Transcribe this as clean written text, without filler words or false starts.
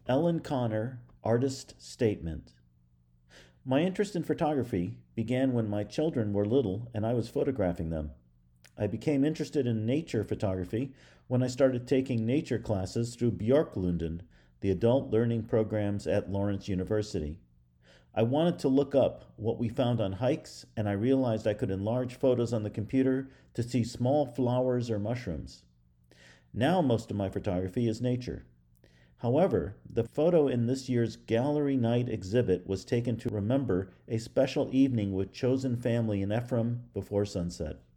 Ellen Connor, Artist Statement. My interest in photography began when my children were little and I was photographing them. I became interested in nature photography when I started taking nature classes through Björklunden, the adult learning programs at Lawrence University. I wanted to look up what we found on hikes, and I realized I could enlarge photos on the computer to see small flowers or mushrooms. Now, most of my photography is nature. However, the photo in this year's Gallery Night exhibit was taken to remember a special evening with chosen family in Ephraim before sunset.